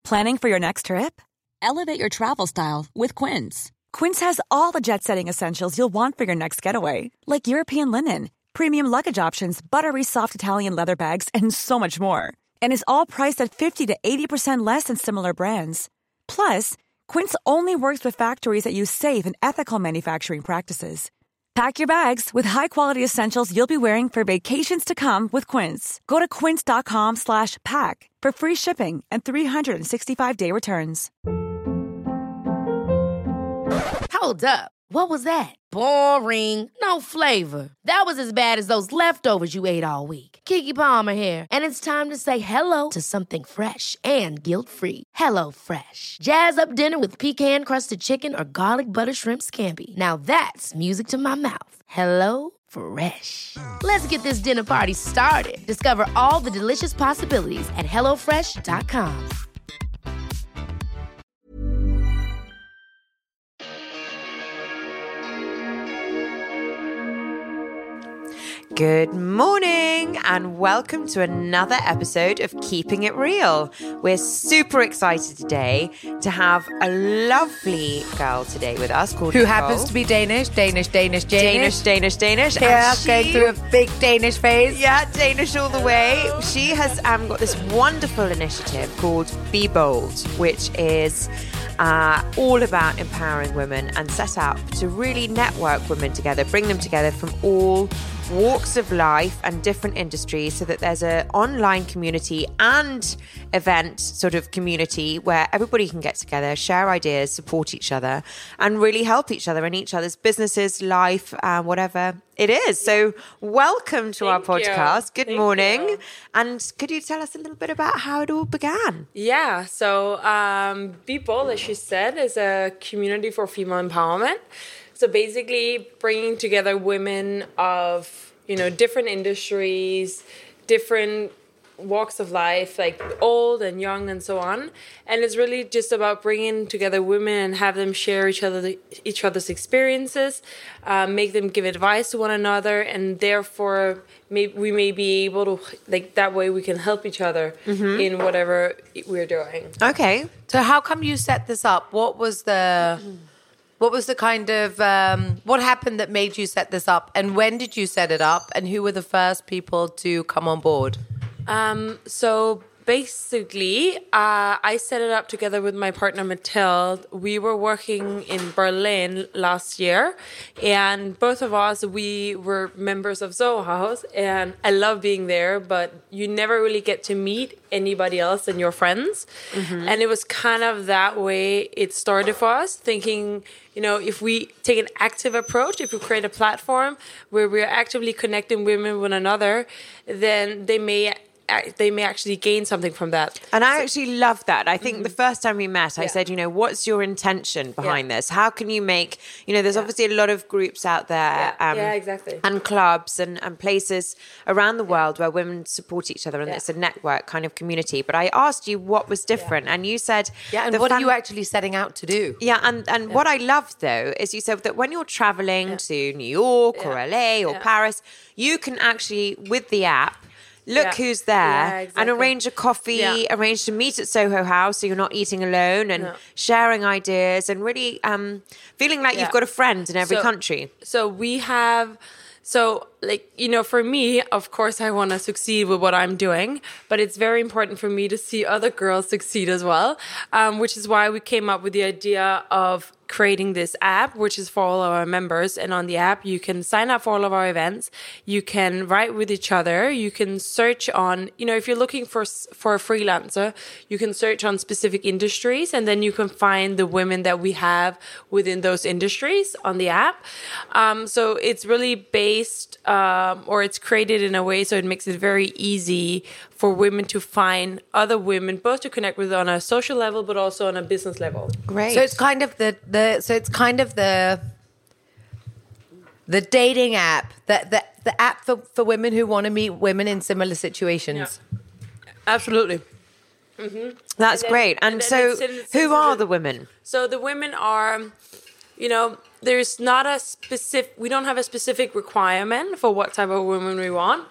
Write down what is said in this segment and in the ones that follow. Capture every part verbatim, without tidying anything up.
Planning for your next trip? Elevate your travel style with Quince. Quince has all the jet-setting essentials you'll want for your next getaway, like European linen, premium luggage options, buttery soft Italian leather bags, and so much more. And is all priced at fifty to eighty percent less than similar brands. Plus, Quince only works with factories that use safe and ethical manufacturing practices. Pack your bags with high-quality essentials you'll be wearing for vacations to come with Quince. Go to quince.com slash pack for free shipping and three sixty-five day returns. Hold up. What was that? Boring. No flavor. That was as bad as those leftovers you ate all week. Keke Palmer here. And it's time to say hello to something fresh and guilt-free. Hello Fresh. Jazz up dinner with pecan-crusted chicken or garlic butter shrimp scampi. Now that's music to my mouth. Hello Fresh. Let's get this dinner party started. Discover all the delicious possibilities at hello fresh dot com. Good morning and welcome to another episode of Keeping It Real. We're super excited today to have a lovely girl today with us called Who Nicole. happens to be Danish, Danish, Danish, Danish, Danish, Danish. Yeah, And she- going through a big Danish phase. Yeah, Danish all the way. She has um, got this wonderful initiative called Be Bold, which is uh, all about empowering women and set up to really network women together, bring them together from all walks of life and different industries so that there's an online community and event sort of community where everybody can get together, share ideas, support each other and really help each other in each other's businesses, life, uh, whatever it is. So welcome to Thank our you. podcast. Good Thank morning. you. And could you tell us a little bit about how it all began? Yeah, so um, Be Bold, as she said, is a community for female empowerment. So basically bringing together women of, you know, different industries, different walks of life, like old and young and so on. And it's really just about bringing together women and have them share each other each other's experiences, uh, make them give advice to one another, and therefore may, we may be able to, like, that way we can help each other mm-hmm. in whatever we're doing. Okay. So how come you set this up? What was the... What was the kind of, um, what happened that made you set this up? And when did you set it up? And who were the first people to come on board? Um, so basically, uh, I set it up together with my partner, Mathilde. We were working in Berlin last year. And both of us, we were members of Soho House. And I love being there, but you never really get to meet anybody else than your friends. Mm-hmm. And it was kind of that way it started for us, thinking, you know, if we take an active approach, if we create a platform where we're actively connecting women with one another, then they may they may actually gain something from that. And I actually love that. I think mm-hmm. the first time we met, I yeah. said, you know, what's your intention behind yeah. this? How can you make, you know, there's yeah. obviously a lot of groups out there. Yeah, um, yeah exactly. And clubs and, and places around the world where women support each other and yeah. it's a network kind of community. But I asked you what was different yeah. and you said... Yeah, and what fam- are you actually setting out to do? Yeah, and, and yeah. what I loved, though, is you said that when you're traveling yeah. to New York yeah. or L A or yeah. Paris, you can actually, with the app, look yeah. who's there yeah, exactly. and arrange a coffee, yeah. arrange to meet at Soho House so you're not eating alone and no. sharing ideas and really um, feeling like yeah. you've got a friend in every so, country. So we have... So, like, you know, for me, of course, I want to succeed with what I'm doing, but it's very important for me to see other girls succeed as well, um, which is why we came up with the idea of creating this app, which is for all of our members. And on the app, you can sign up for all of our events. You can write with each other. You can search on, you know, if you're looking for for a freelancer, you can search on specific industries, and then you can find the women that we have within those industries on the app. Um, so it's really based, um, or it's created in a way so it makes it very easy for women to find other women, both to connect with on a social level, but also on a business level. Great. So it's kind of the, the so it's kind of the the dating app, the the, the app for, for women who want to meet women in similar situations. Yeah. Absolutely. Mm-hmm. That's and then, great. And, and so it's, it's, who it's, are the women? So the women are, you know, there's not a specific, we don't have a specific requirement for what type of women we want.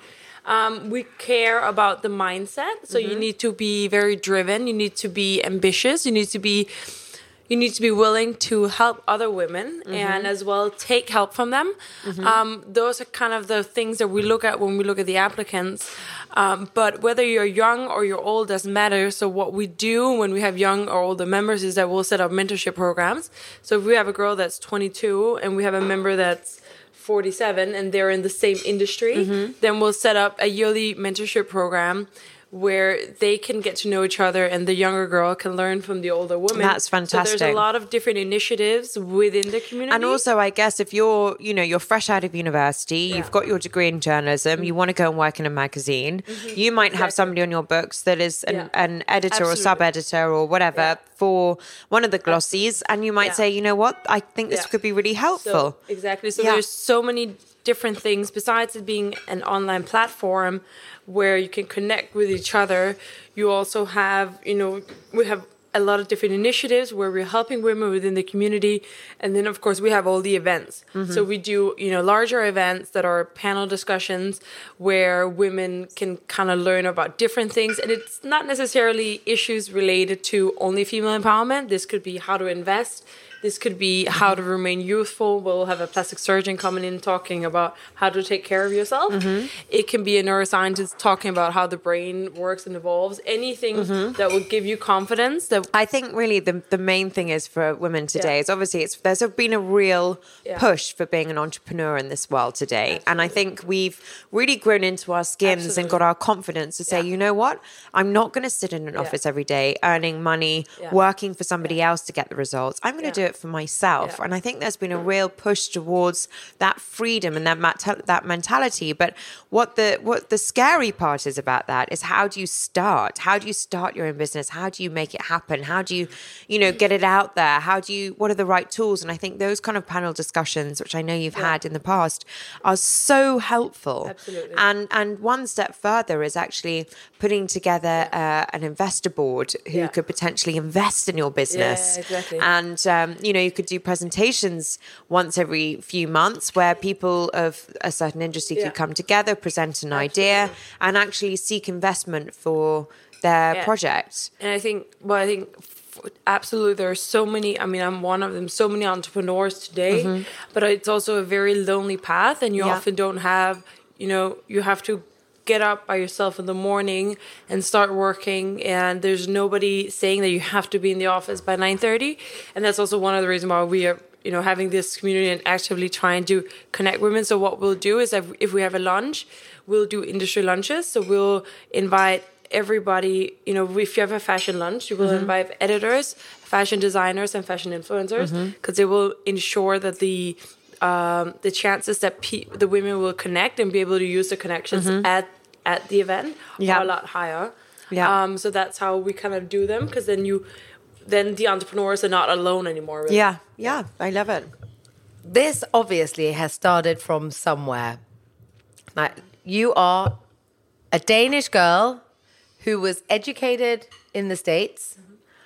Um, we care about the mindset. So Mm-hmm. you need to be very driven. You need to be ambitious. You need to be you need to be willing to help other women Mm-hmm. and as well take help from them. Um, those are kind of the things that we look at when we look at the applicants. Um, but whether you're young or you're old doesn't matter. So what we do when we have young or older members is that we'll set up mentorship programs. So if we have a girl that's twenty-two and we have a member that's forty-seven and they're in the same industry, then we'll set up a yearly mentorship program where they can get to know each other and the younger girl can learn from the older woman. That's fantastic. So there's a lot of different initiatives within the community. And also, I guess if you're, you know, you're fresh out of university, you've got your degree in journalism, you want to go and work in a magazine, you might have somebody on your books that is an, Yeah. an editor Absolutely. or sub-editor or whatever Yeah. for one of the glossies, and you might Yeah. say, you know what, I think this Yeah. could be really helpful. So, exactly. So Yeah. there's so many different things besides it being an online platform where you can connect with each other. You also have, you know, we have a lot of different initiatives where we're helping women within the community. And then, of course, we have all the events. So we do, you know, larger events that are panel discussions where women can kind of learn about different things. And it's not necessarily issues related to only female empowerment. This could be how to invest. This could be how to remain youthful. We'll have a plastic surgeon coming in talking about how to take care of yourself. It can be a neuroscientist talking about how the brain works and evolves. Anything that will give you confidence. That I think really the the main thing is for women today Yeah. is obviously it's there's been a real Yeah. push for being an entrepreneur in this world today. And I think we've really grown into our skins and Absolutely. got our confidence to say, Yeah. you know what? I'm not going to sit in an office every day earning money, Yeah. working for somebody else to get the results. I'm going to Yeah. do it for myself. Yeah. And I think there's been a real push towards that freedom and that mat- that mentality. But what the what the scary part is about that is how do you start? How do you start your own business? How do you make it happen? How do you, you know, get it out there? How do you, what are the right tools? And I think those kind of panel discussions, which I know you've had in the past, are so helpful. Absolutely. And and one step further is actually putting together uh, an investor board who Yeah. could potentially invest in your business. Yeah, exactly. And, um, you know, you could do presentations once every few months where people of a certain industry Yeah. could come together, present an idea, and actually seek investment for their Yeah. project. And I think, well, I think f- absolutely there are so many, I mean, I'm one of them, so many entrepreneurs today, but it's also a very lonely path and you Yeah. often don't have, you know, you have to get up by yourself in the morning and start working and there's nobody saying that you have to be in the office by nine thirty. And that's also one of the reasons why we are, you know, having this community and actively trying to connect women. So what we'll do is if, if we have a lunch, we'll do industry lunches. So we'll invite everybody, you know, if you have a fashion lunch, you will invite editors, fashion designers, and fashion influencers because they will ensure that the um, the chances that pe- the women will connect and be able to use the connections at at the event Yeah. are a lot higher. Yeah. Um, so that's how we kind of do them because then you, then the entrepreneurs are not alone anymore. Really. Yeah, yeah, I love it. This obviously has started from somewhere. Like, you are a Danish girl who was educated in the States.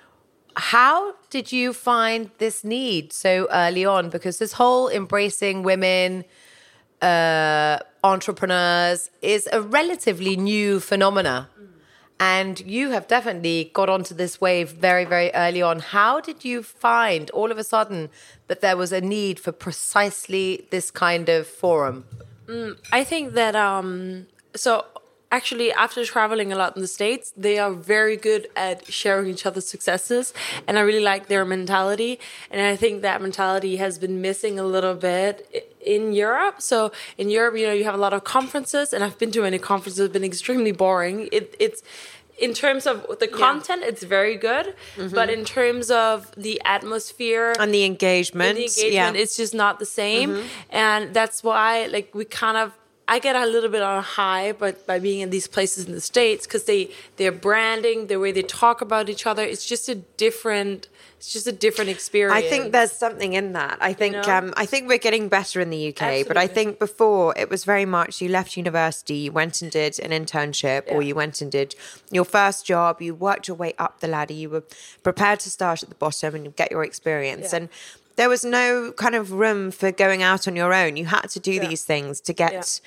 How did you find this need so early on? Because this whole embracing women, uh, entrepreneurs is a relatively new phenomena. And you have definitely got onto this wave very, very early on. How did you find all of a sudden that there was a need for precisely this kind of forum? I think that um so actually after traveling a lot in the States, they are very good at sharing each other's successes and I really like their mentality and I think that mentality has been missing a little bit i- in Europe. So in Europe, you know, you have a lot of conferences and I've been to many conferences, it's been extremely boring. It, it's in terms of the content, it's very good, but in terms of the atmosphere And the engagement. and the engagement, yeah. it's just not the same. And that's why, like, we kind of, I get a little bit on a high, but by being in these places in the States, because they, their branding, the way they talk about each other, it's just a different, it's just a different experience. I think there's something in that. I think know? um, I think we're getting better in the U K, but I Absolutely. think before it was very much you left university, you went and did an internship, or Yeah. you went and did your first job. You worked your way up the ladder. You were prepared to start at the bottom and get your experience. Yeah. And there was no kind of room for going out on your own. You had to do these things to get,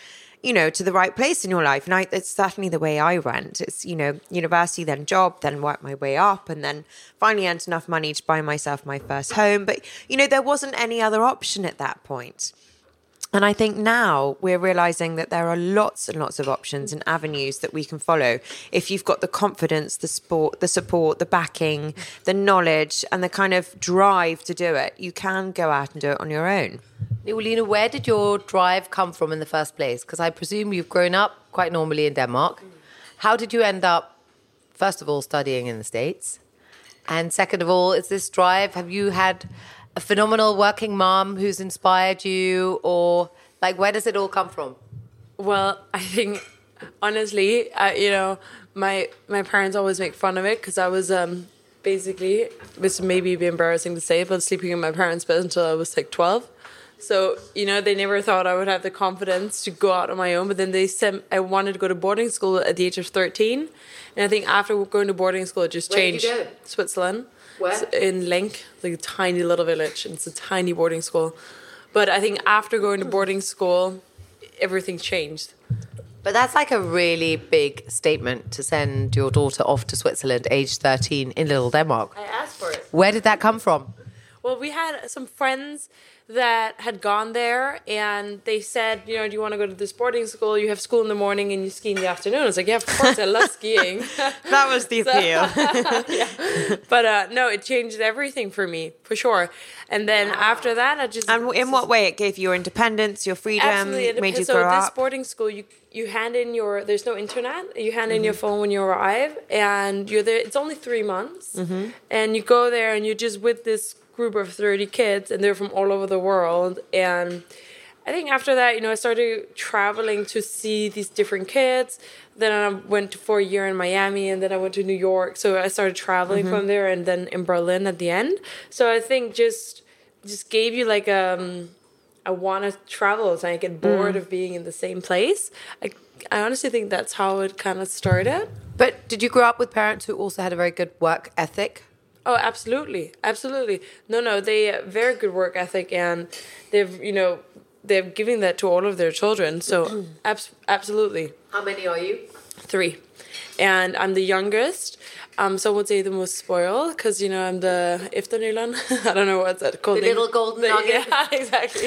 you know, to the right place in your life. And I, it's certainly the way I went. It's, you know, university, then job, then work my way up, and then finally earned enough money to buy myself my first home. But, you know, there wasn't any other option at that point. And I think now we're realizing that there are lots and lots of options and avenues that we can follow. If you've got the confidence, the sport, the support, the backing, the knowledge, and the kind of drive to do it, you can go out and do it on your own. Nicolina, where did your drive come from in the first place? Because I presume you've grown up quite normally in Denmark. How did you end up, first of all, studying in the States? And second of all, is this drive, have you had a phenomenal working mom who's inspired you? Or, like, where does it all come from? Well, I think, honestly, uh, you know, my my parents always make fun of it because I was um, basically, this may be embarrassing to say, but sleeping in my parents' bed until I was like twelve. So, you know, they never thought I would have the confidence to go out on my own. But then they said I wanted to go to boarding school at the age of thirteen. And I think after going to boarding school, it just Where changed. did you go? Switzerland. Where? In Lenk, like a tiny little village. And it's a tiny boarding school. But I think after going to boarding school, everything changed. But that's like a really big statement to send your daughter off to Switzerland, age thirteen, in little Denmark. I asked for it. Where did that come from? Well, we had some friends that had gone there, and they said, you know, do you want to go to this boarding school? You have school in the morning and you ski in the afternoon. I was like, yeah, of course, I love skiing. That was the appeal. So, yeah. But uh, no, it changed everything for me, for sure. And then wow. after that, I just... And in what way? It gave you your independence, your freedom, absolutely. made you so grow this up? boarding school, you you hand in your... There's no internet. You hand in mm-hmm. your phone when you arrive, and you're there. It's only three months. Mm-hmm. And you go there, and you're just with this group of thirty kids, and they're from all over the world. And I think after that, you know, I started traveling to see these different kids. Then I went for a year in Miami, and then I went to New York. So I started traveling mm-hmm. from there, and then in Berlin at the end. So I think just just gave you like um I want to travel, so I get bored mm. of being in the same place. I I honestly think that's how it kind of started. But did you grow up with parents who also had a very good work ethic? Oh, absolutely, absolutely. No, no, they uh, very good work ethic, and they've, you know, they're giving that to all of their children. So, abs- absolutely. How many are you? Three, and I'm the youngest. Um, some would say the most spoiled because, you know, I'm the efternylan. I don't know what's that called. The little golden the, nugget. Yeah, exactly.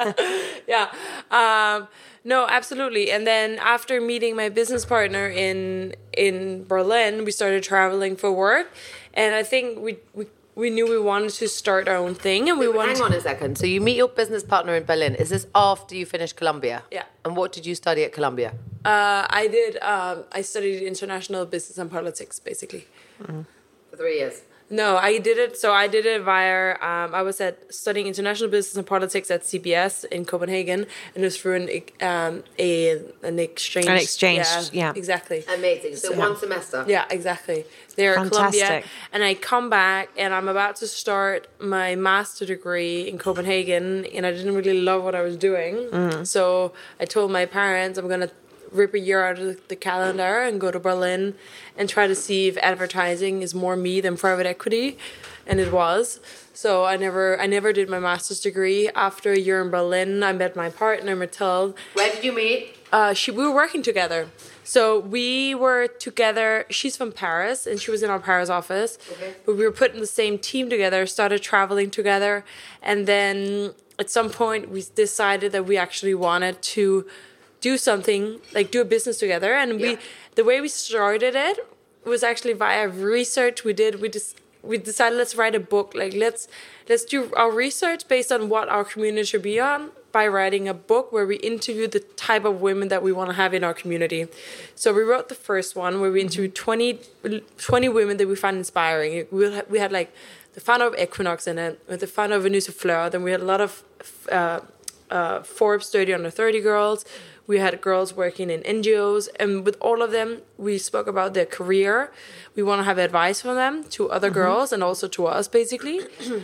yeah. Um, no, absolutely. And then after meeting my business partner in in Berlin, we started traveling for work. And I think we, we we knew we wanted to start our own thing, and we Hang wanted. Hang on a second. So you meet your business partner in Berlin. Is this after you finished Columbia? Yeah. And what did you study at Columbia? Uh, I did. Um, I studied international business and politics, basically. Mm-hmm. For three years. No, I did it. So I did it via. Um, I was at studying international business and politics at C B S in Copenhagen, and it was through an um, a an exchange. An exchange, yeah, yeah. exactly. Amazing. So, so one semester. Yeah, exactly. There at Columbia, and I come back, and I'm about to start my master degree in Copenhagen, and I didn't really love what I was doing. Mm. So I told my parents I'm gonna rip a year out of the calendar and go to Berlin and try to see if advertising is more me than private equity, and it was. So I never I never did my master's degree. After a year in Berlin, I met my partner Mathilde. Where did you meet? Uh, she we were working together. So we were together. She's from Paris, and she was in our Paris office. Okay. But we were put in the same team together, started traveling together, and then at some point we decided that we actually wanted to do something, like do a business together. And we, yeah. the way we started it was actually via research we did. We just we decided let's write a book. Like let's let's do our research based on what our community should be on by writing a book where we interview the type of women that we want to have in our community. So we wrote the first one where we interviewed twenty, twenty women that we found inspiring. We had, we had like the founder of Equinox in it, with the founder of Venus Fleur. Then we had a lot of uh, uh, Forbes thirty under thirty girls. We had girls working in N G Os, and with all of them, we spoke about their career. We want to have advice from them to other mm-hmm. girls and also to us, basically.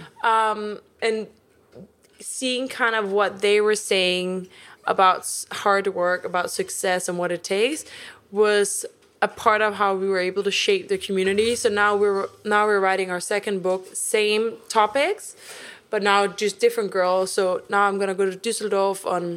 um, and seeing kind of what they were saying about hard work, about success, and what it takes was a part of how we were able to shape the community. So now we're now we're writing our second book, same topics, but now just different girls. So now I'm gonna go to Düsseldorf on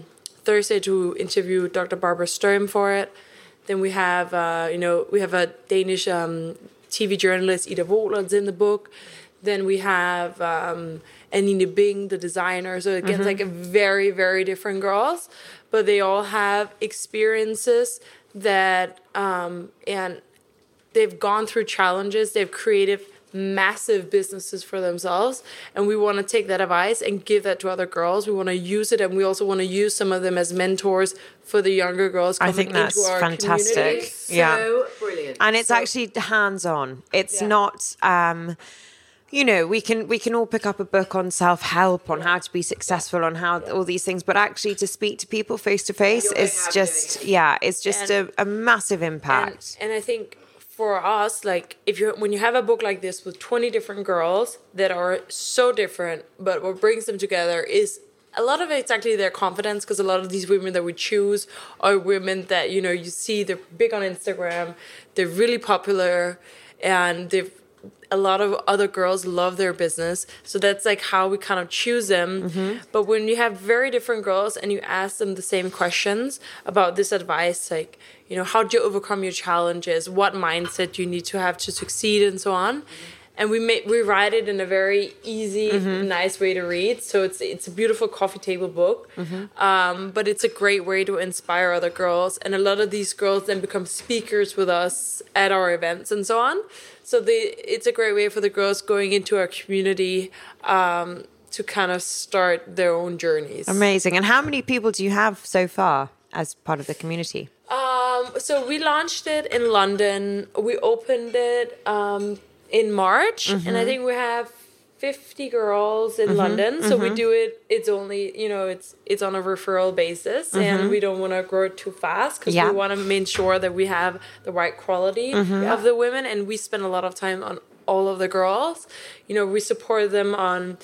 Thursday to interview Doctor Barbara Sturm for it. Then we have, uh, you know, we have a Danish um, T V journalist, Ida Wohler's in the book. Then we have um, Anine Bing, the designer. So again, mm-hmm. it's like a very, very different girls, but they all have experiences that, um, and they've gone through challenges. They've created massive businesses for themselves, and we want to take that advice and give that to other girls. We want to use it, and we also want to use some of them as mentors for the younger girls coming I think that's into our fantastic. community. Yeah, So brilliant. and it's So- actually hands-on. It's Yeah. not. Um, you know, we can we can all pick up a book on self-help, on how to be successful, on how all these things, but actually to speak to people face to face is just yeah, it's just And- a, a massive impact. And, and I think for us, like if you when you have a book like this with twenty different girls that are so different, but what brings them together is a lot of it's actually their confidence, because a lot of these women that we choose are women that, you know, you see they're big on Instagram, they're really popular, and they've a lot of other girls love their business. So that's like how we kind of choose them. Mm-hmm. But when you have very different girls and you ask them the same questions about this advice, like, you know, how do you overcome your challenges? What mindset you need to have to succeed and so on. And we make, we write it in a very easy, mm-hmm. nice way to read. So it's it's a beautiful coffee table book. Mm-hmm. Um, but it's a great way to inspire other girls. And a lot of these girls then become speakers with us at our events and so on. So the, it's a great way for the girls going into our community um, to kind of start their own journeys. Amazing. And how many people do you have so far as part of the community? Um, so we launched it in London. We opened it um, in March, mm-hmm. and I think we have fifty girls in mm-hmm, London. So mm-hmm. we do it, it's only, you know, it's it's on a referral basis, mm-hmm. and we don't want to grow it too fast, because yeah. we want to make sure that we have the right quality mm-hmm. of the women, and we spend a lot of time on all of the girls. You know, we support them on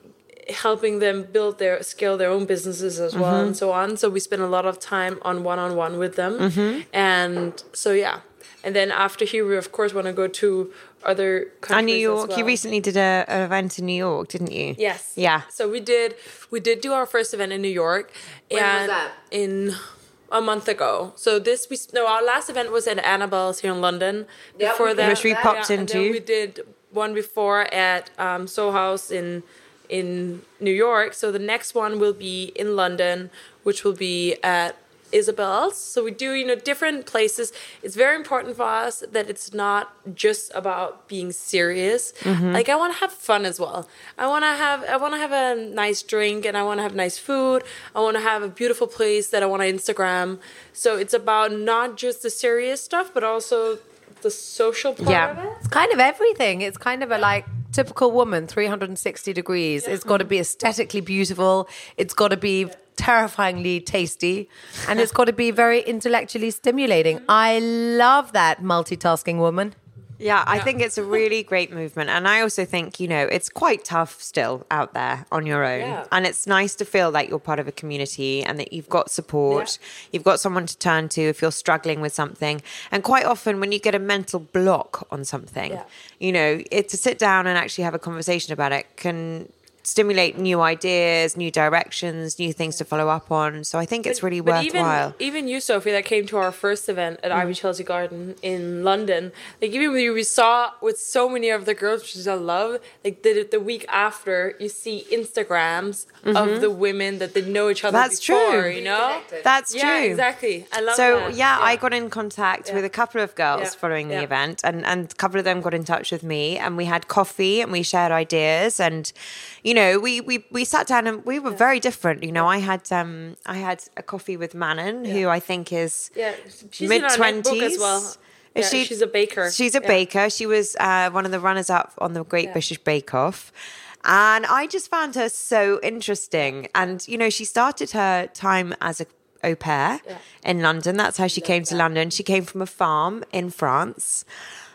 helping them build their, scale their own businesses as well, mm-hmm. and so on. So we spend a lot of time on one-on-one with them. Mm-hmm. And so, yeah. And then after here, we of course want to go to other countries. And New York, as well. You recently did a, an event in New York, didn't you? Yes. Yeah. So we did. We did do our first event in New York. When and was that? In a month ago. So this we no, our last event was at Annabelle's here in London. Yep, Before that, which we popped yeah, into. And then we did one before at um, Soho House in in New York. So the next one will be in London, which will be at Isabel's. So we do, you know, different places. It's very important for us that it's not just about being serious. Mm-hmm. Like I want to have fun as well. I want to have I want to have a nice drink, and I want to have nice food. I want to have a beautiful place that I want to Instagram. So it's about not just the serious stuff, but also the social part Yeah. of it. It's kind of everything. It's kind of a like typical woman, three hundred sixty degrees. It's got to be aesthetically beautiful. It's got to be terrifyingly tasty, and it's got to be very intellectually stimulating. I love that multitasking woman. Yeah, I think it's a really great movement. And I also think, you know, it's quite tough still out there on your own. Yeah. And it's nice to feel like you're part of a community and that you've got support. Yeah. You've got someone to turn to if you're struggling with something. And quite often when you get a mental block on something, Yeah. you know, it, to sit down and actually have a conversation about it can stimulate new ideas, new directions, new things to follow up on. So I think it's really but worthwhile. Even, even you, Sophie, that came to our first event at mm. Ivy Chelsea Garden in London. Like even we, we saw with so many of the girls, which is I love. Like the the week after, you see Instagrams mm-hmm. of the women that they know each other. That's before, true. You know, that's yeah, true. Exactly. I love so, that. So yeah, yeah, I got in contact yeah. with a couple of girls yeah. following the yeah. event, and and a couple of them got in touch with me, and we had coffee and we shared ideas, and you know, we we. We sat down and we were yeah. very different. You know, I had um, I had a coffee with Manon, yeah. who I think is yeah. mid twenties as well. Yeah, she, she's a baker. She's a yeah. baker. She was uh, one of the runners-up on the Great yeah. British Bake Off. And I just found her so interesting. And, you know, she started her time as a au pair yeah. in London. That's how she came to London. She came from a farm in France.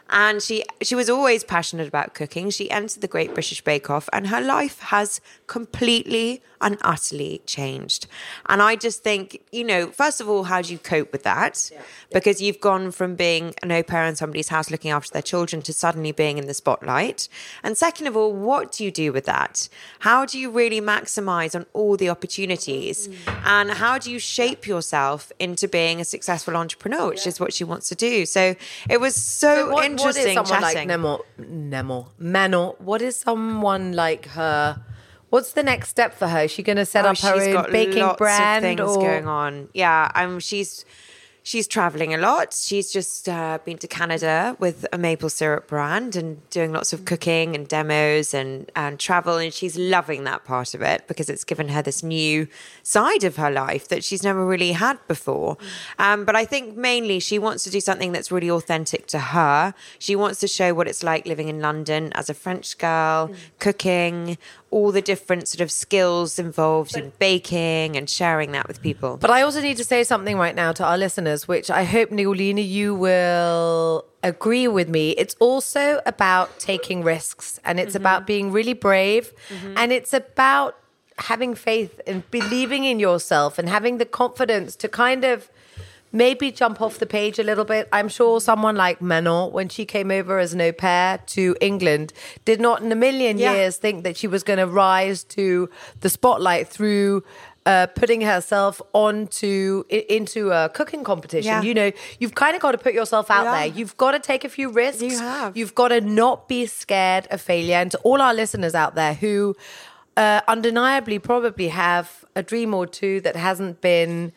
And she she was always passionate about cooking. She entered the Great British Bake Off and her life has completely and utterly changed. And I just think, you know, first of all, how do you cope with that? Yeah. Because you've gone from being an au pair in somebody's house looking after their children to suddenly being in the spotlight. And second of all, what do you do with that? How do you really maximize on all the opportunities? Mm. And how do you shape yourself into being a successful entrepreneur, which yeah. is what she wants to do? So it was so, so what, interesting what is someone chatting. Like Nemo, Nemo, Manon, what is someone like her? What's the next step for her? Is she going to set oh, up her own baking lots brand? Of things or? going on. Yeah, um, she's she's traveling a lot. She's just uh, been to Canada with a maple syrup brand and doing lots of cooking and demos and, and travel. And she's loving that part of it because it's given her this new side of her life that she's never really had before. Um, but I think mainly she wants to do something that's really authentic to her. She wants to show what it's like living in London as a French girl, mm. cooking, all the different sort of skills involved in baking and sharing that with people. But I also need to say something right now to our listeners, which I hope, Nigolina, you will agree with me. It's also about taking risks and it's mm-hmm. about being really brave mm-hmm. and it's about having faith and believing in yourself and having the confidence to kind of maybe jump off the page a little bit. I'm sure someone like Manon, when she came over as an au pair to England, did not in a million yeah. years think that she was going to rise to the spotlight through uh, putting herself onto into a cooking competition. Yeah. You know, you've kind of got to put yourself out yeah. there. You've got to take a few risks. You have. You've got to not be scared of failure. And to all our listeners out there who uh, undeniably probably have a dream or two that hasn't been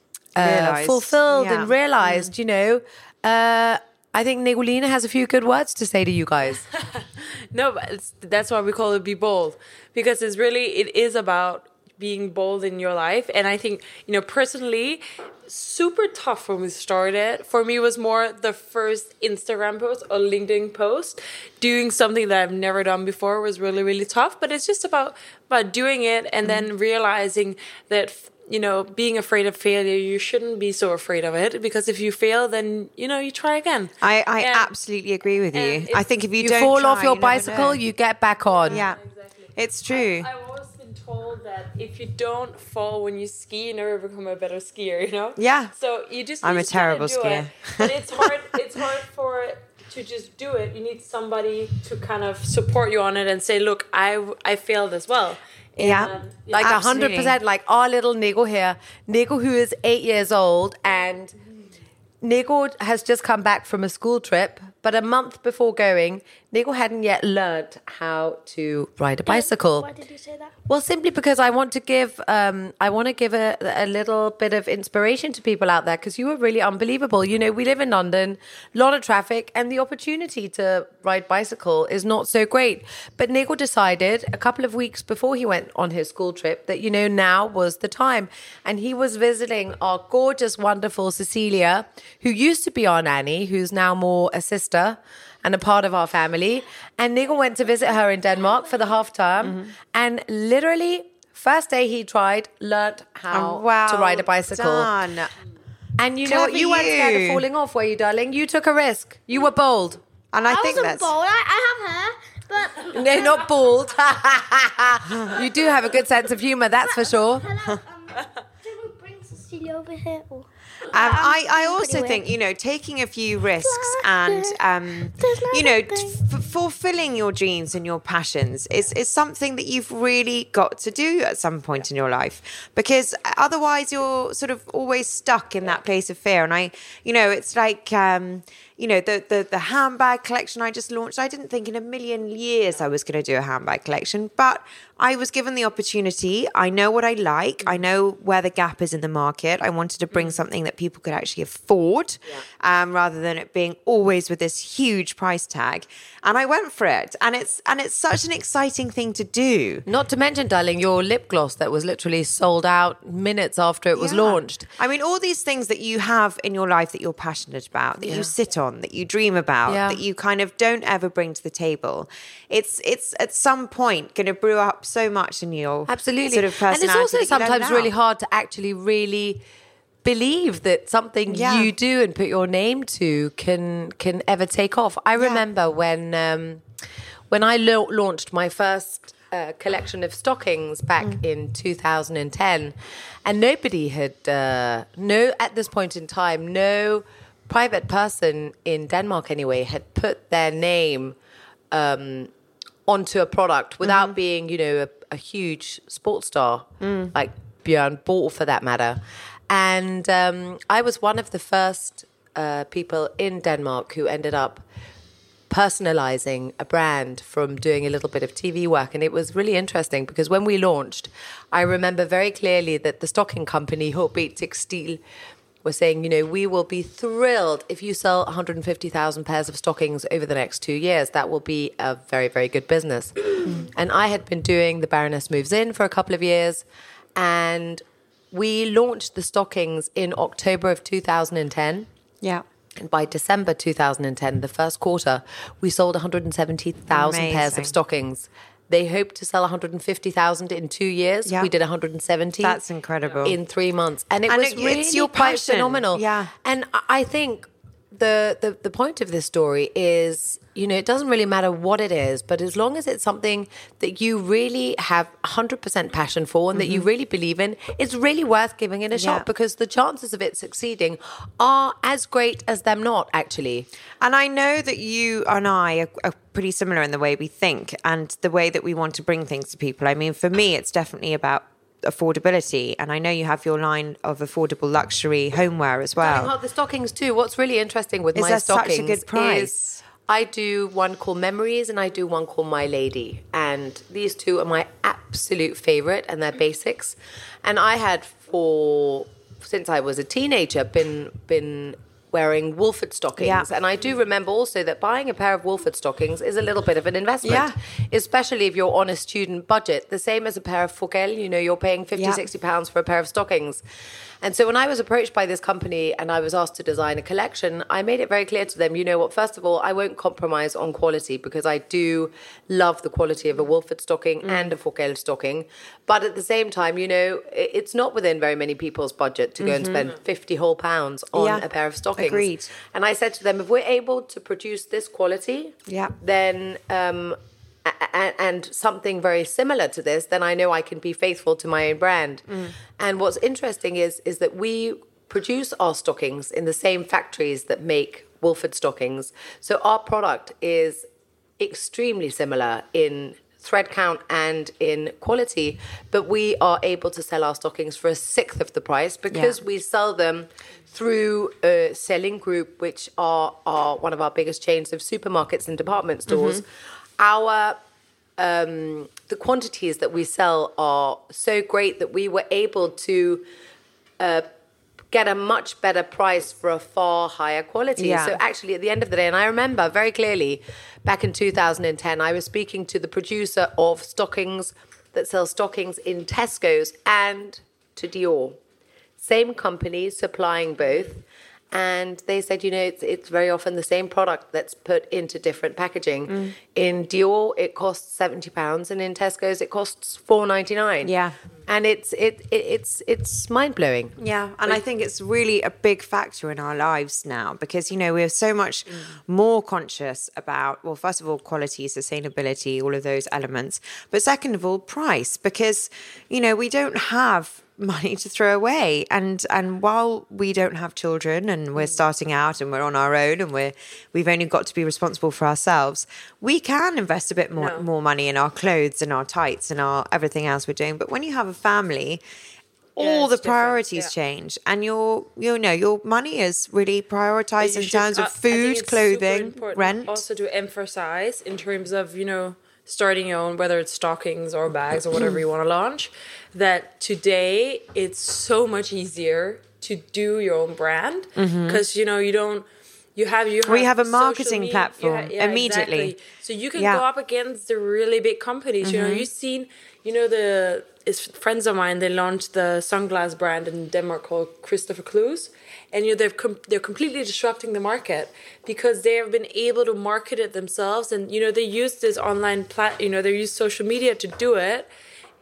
Uh, fulfilled yeah. and realized, mm. you know, uh, I think Nigolina has a few good words to say to you guys. No, but it's, that's why we call it Be Bold, because it's really, it is about being bold in your life. And I think, you know, personally, super tough when we started. For me, it was more the first Instagram post or LinkedIn post. Doing something that I've never done before was really, really tough. But it's just about, about doing it and mm. then realizing that, you know, being afraid of failure, you shouldn't be so afraid of it, because if you fail, then, you know, you try again. I, I and, absolutely agree with you. I think if you, you don't fall try, off your you bicycle, you get back on. Yeah, exactly. It's true. I, I've always been told that if you don't fall when you ski, you never become a better skier, you know? Yeah. So you just I'm you a just terrible do skier. It. But it's hard, it's hard for to just do it. You need somebody to kind of support you on it and say, look, I, I failed as well. Yeah, um, like a hundred percent, like our little Nigo here, Nigo who is eight years old, and Nigo has just come back from a school trip, but a month before going, Nigo hadn't yet learned how to ride a bicycle. Why did you say that? Well, simply because I want to give, um, I want to give a, a little bit of inspiration to people out there, because you were really unbelievable. You know, we live in London, a lot of traffic, and the opportunity to ride bicycle is not so great. But Nigo decided a couple of weeks before he went on his school trip that, you know, now was the time. And he was visiting our gorgeous, wonderful Cecilia, who used to be our nanny, who's now more a sister and a part of our family. And Nigo went to visit her in Denmark for the half term. Mm-hmm. And literally, first day he tried, learnt how oh, well to ride a bicycle. Done. And you know what? You, you weren't scared of falling off, were you, darling? You took a risk. You were bold. And I, I think wasn't that's bold. I, I have hair, but no, not bald. You do have a good sense of humour, that's for sure. Hello, um, should we bring Cecilia over here? Or? Um, I, I also think, you know, taking a few risks and, um, you know, t- f- fulfilling your dreams and your passions is, is something that you've really got to do at some point in your life, because otherwise you're sort of always stuck in that place of fear. And I, you know, it's like, um, you know, the, the, the handbag collection I just launched, I didn't think in a million years I was going to do a handbag collection, but I was given the opportunity. I know what I like. I know where the gap is in the market. I wanted to bring something that people could actually afford, yeah. um, rather than it being always with this huge price tag. And I went for it. And it's and it's such an exciting thing to do. Not to mention, darling, your lip gloss that was literally sold out minutes after it was yeah. launched. I mean, all these things that you have in your life that you're passionate about, that yeah. you sit on, that you dream about, yeah. that you kind of don't ever bring to the table. It's it's at some point going to brew up so much in your absolutely sort of personality. And it's also sometimes really hard to actually really believe that something Yeah. you do and put your name to can can ever take off. I remember when um, when I lo- launched my first uh, collection of stockings back Mm. in two thousand ten, and nobody had uh, no at this point in time no private person in Denmark anyway had put their name um, onto a product without Mm-hmm. being, you know, a, a huge sports star Mm. like Björn Borg for that matter. And um, I was one of the first uh, people in Denmark who ended up personalizing a brand from doing a little bit of T V work. And it was really interesting because when we launched, I remember very clearly that the stocking company, H B Textil, was saying, you know, we will be thrilled if you sell one hundred fifty thousand pairs of stockings over the next two years. That will be a very, very good business. And I had been doing the Baroness Moves In for a couple of years. And we launched the stockings in October of two thousand ten. Yeah. And by December two thousand ten, the first quarter, we sold one hundred seventy thousand pairs Amazing. of stockings. They hoped to sell one hundred fifty thousand in two years. Yeah. We did one hundred seventy. That's incredible. In three months. And it And was it- really it's your quite passion. phenomenal. Yeah. And I I think the, the, the point of this story is, you know, it doesn't really matter what it is, but as long as it's something that you really have one hundred percent passion for and that you really believe in, it's really worth giving it a Yeah. shot because the chances of it succeeding are as great as them not, actually. And I know that you and I are, are pretty similar in the way we think and the way that we want to bring things to people. I mean, for me, it's definitely about affordability. And I know you have your line of affordable luxury homeware as Darling, well. oh, the stockings too. What's really interesting with Is my that such a stockings good price? is I do one called Memories and I do one called My Lady. And these two are my absolute favorite and they're basics. And I had for, since I was a teenager, been been wearing Wolford stockings. Yeah. And I do remember also that buying a pair of Wolford stockings is a little bit of an investment. Yeah. Especially if you're on a student budget. The same as a pair of Fauquel, you know, you're paying fifty, Yeah. sixty pounds for a pair of stockings. And so when I was approached by this company and I was asked to design a collection, I made it very clear to them, you know what, first of all, I won't compromise on quality because I do love the quality of a Wolford stocking Mm. and a Fauquel stocking. But at the same time, you know, it- it's not within very many people's budget to go and spend fifty whole pounds on Yeah. a pair of stockings. Agreed. And I said to them, if we're able to produce this quality, Yeah. then... Um, a- a- and something very similar to this, then I know I can be faithful to my own brand. And what's interesting is is that we produce our stockings in the same factories that make Wolford stockings. So our product is extremely similar in thread count and in quality, but we are able to sell our stockings for a sixth of the price because Yeah. we sell them through a selling group, which are, are one of our biggest chains of supermarkets and department stores. Our um, the quantities that we sell are so great that we were able to uh, get a much better price for a far higher quality. Yeah. So actually at the end of the day, and I remember very clearly back in two thousand ten, I was speaking to the producer of stockings that sells stockings in Tesco's and to Dior. Same company supplying both. And they said, you know, it's it's very often the same product that's put into different packaging. Mm. In Dior, it costs seventy pounds, and in Tesco's, it costs four ninety nine. Yeah. and it's it, it it's it's mind blowing. Yeah, and I think it's really a big factor in our lives now because, you know, we're so much more conscious about, well, first of all, quality, sustainability, all of those elements. But second of all, price, because, you know, we don't have money to throw away. And and while we don't have children and we're starting out and we're on our own and we're we've only got to be responsible for ourselves, we can invest a bit more No. more money in our clothes and our tights and our everything else we're doing. But when you have a family, all it's the different, priorities yeah. change, and your you know your money is really prioritized You in should- terms I- of I think food, it's super clothing, important rent. Also to emphasize in terms of, you know, starting your own, whether it's stockings or bags or whatever you want to launch, that today it's so much easier to do your own brand because, you know, you don't, you have, you have, Mm-hmm. We have a social marketing media- platform immediately. exactly. So you can Yeah. go up against the really big companies. You know, you've seen, you know, the it's friends of mine. They launched the sunglass brand in Denmark called Christopher Clues, and you know they've com- they're completely disrupting the market because they have been able to market it themselves. And you know they use this online plat. You know they use social media to do it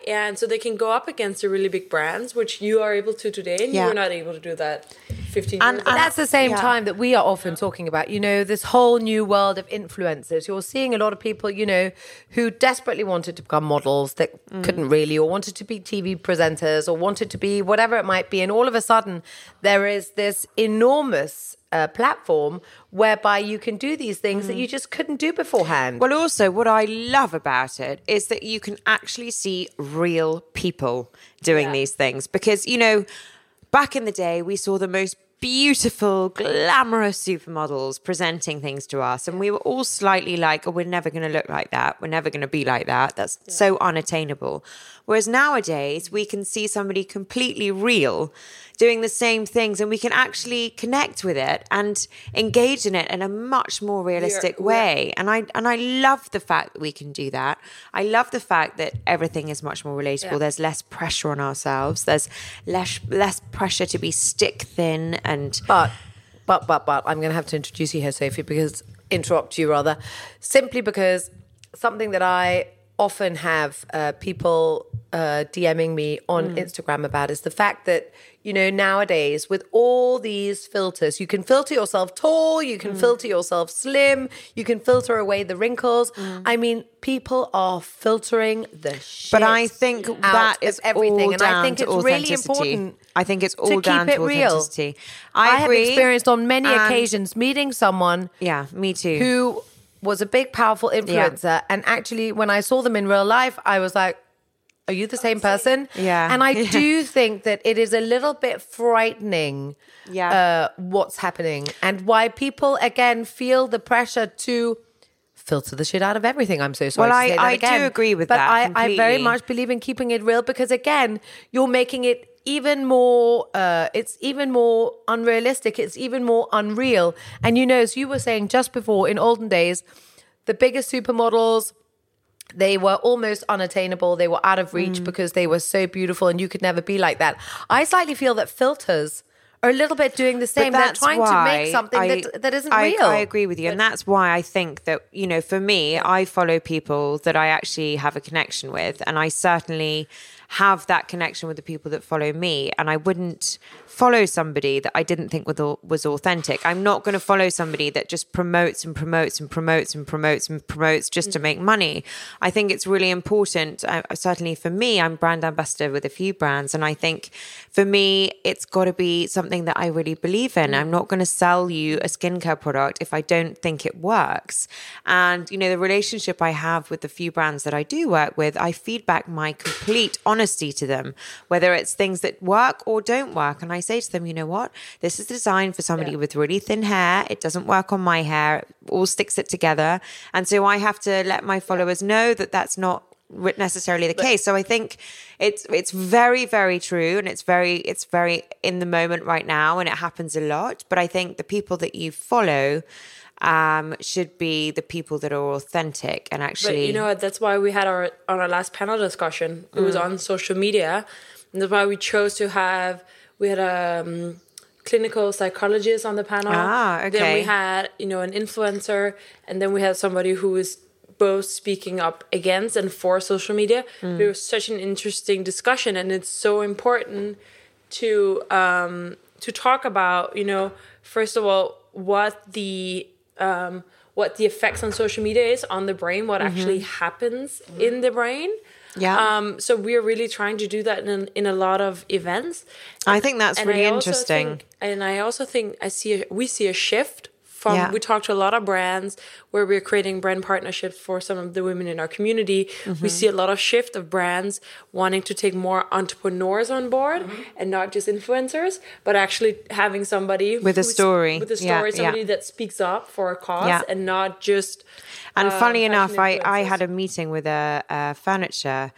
and so they can go up against the really big brands, which you are able to today, and Yeah. you were not able to do that fifteen And- years ago. and That's the same Yeah. time that we are often talking about, you know, this whole new world of influencers. You're seeing a lot of people, you know, who desperately wanted to become models that Mm. couldn't really, or wanted to be T V presenters, or wanted to be whatever it might be. And all of a sudden, there is this enormous uh, platform whereby you can do these things that you just couldn't do beforehand. Well, also, what I love about it is that you can actually see real people doing these things. Because, you know, back in the day, we saw the most beautiful, glamorous supermodels presenting things to us. And we were all slightly like, oh, we're never going to look like that. We're never going to be like that. That's yeah. so unattainable. Whereas nowadays, we can see somebody completely real doing the same things, and we can actually connect with it and engage in it in a much more realistic We're, way. we're, And I and I love the fact that we can do that. I love the fact that everything is much more relatable. Yeah. There's less pressure on ourselves. There's less less pressure to be stick thin and But, but, but, but, I'm going to have to introduce you here, Sophie, because interrupt you rather, simply because something that I often have uh, people uh, DMing me on mm. Instagram about is the fact that, you know, nowadays with all these filters, you can filter yourself tall, you can mm. filter yourself slim, you can filter away the wrinkles. Mm. I mean, people are filtering the shit But I think out that is of everything, all and I down think to it's really authenticity. important. I think it's all to down keep to it real. authenticity. I, I have agree. experienced on many And- occasions meeting someone Yeah, me too. who was a big, powerful influencer. And actually, when I saw them in real life, I was like, are you the same person? Yeah. And I Yeah. do think that it is a little bit frightening Yeah. uh, what's happening and why people, again, feel the pressure to filter the shit out of everything. I'm so sorry Well, to I- say that I again. do agree with but that I, I very completely. much believe in keeping it real because, again, you're making it even more, uh, it's even more unrealistic. It's even more unreal. And, you know, as you were saying just before, in olden days, the biggest supermodels, they were almost unattainable. They were out of reach mm. because they were so beautiful and you could never be like that. I slightly feel that filters are a little bit doing the same. But They're that's trying to make why something I- that, that isn't I, real. I agree with you. And that's why I think that, you know, for me, I follow people that I actually have a connection with. And I certainly have that connection with the people that follow me. And I wouldn't follow somebody that I didn't think was, was authentic. I'm not going to follow somebody that just promotes and promotes and promotes and promotes and promotes just to make money. I think it's really important. Uh, certainly for me, I'm brand ambassador with a few brands. And I think for me, it's got to be something that I really believe in. I'm not going to sell you a skincare product if I don't think it works. And, you know, the relationship I have with the few brands that I do work with, I feedback my complete honesty to them, whether it's things that work or don't work. And I say to them, you know what, this is designed for somebody yeah. with really thin hair. It doesn't work on my hair. It all sticks it together. And so I have to let my followers know that that's not necessarily the but, case. So I think it's it's very, very true. And it's very, it's very in the moment right now. And it happens a lot. But I think the people that you follow um, should be the people that are authentic and actually... But you know what, that's why we had our, on our last panel discussion, it mm. was on social media. And that's why we chose to have... We had a um, clinical psychologist on the panel. Ah, okay. Then we had, you know, an influencer, and then we had somebody who was both speaking up against and for social media. Mm. It was such an interesting discussion, and it's so important to um, to talk about, you know, first of all, what the um, what the effects on social media is on the brain, what mm-hmm. actually happens mm-hmm. in the brain. Yeah. Um, so we're really trying to do that in in a lot of events. I think that's and really I also interesting. Think, and I also think I see a, we see a shift from. Yeah. We talk to a lot of brands where we're creating brand partnerships for some of the women in our community. Mm-hmm. We see a lot of shift of brands wanting to take more entrepreneurs on board mm-hmm. and not just influencers, but actually having somebody with a story, with a story, yeah, somebody yeah. that speaks up for a cause yeah. and not just. And uh, funny enough, I, I had a meeting with a, a furniture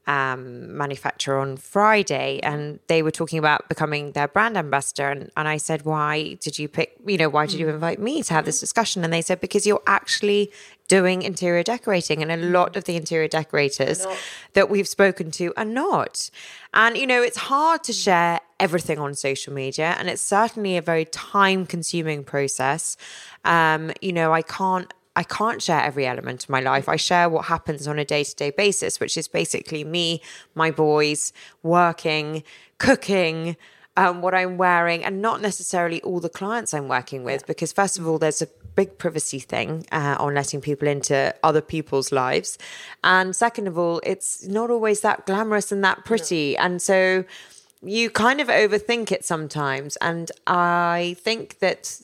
um, manufacturer on Friday, and they were talking about becoming their brand ambassador. And, and I said, why did you pick, you know, why did you invite me to have this discussion? And they said, because you're actually doing interior decorating. And a lot of the interior decorators that we've spoken to are not. And, you know, it's hard to share everything on social media. And it's certainly a very time consuming process. Um, you know, I can't I can't share every element of my life. I share what happens on a day-to-day basis, which is basically me, my boys, working, cooking, um, what I'm wearing, and not necessarily all the clients I'm working with, because first of all, there's a big privacy thing uh, on letting people into other people's lives. And second of all, it's not always that glamorous and that pretty. No. And so you kind of overthink it sometimes. And I think that,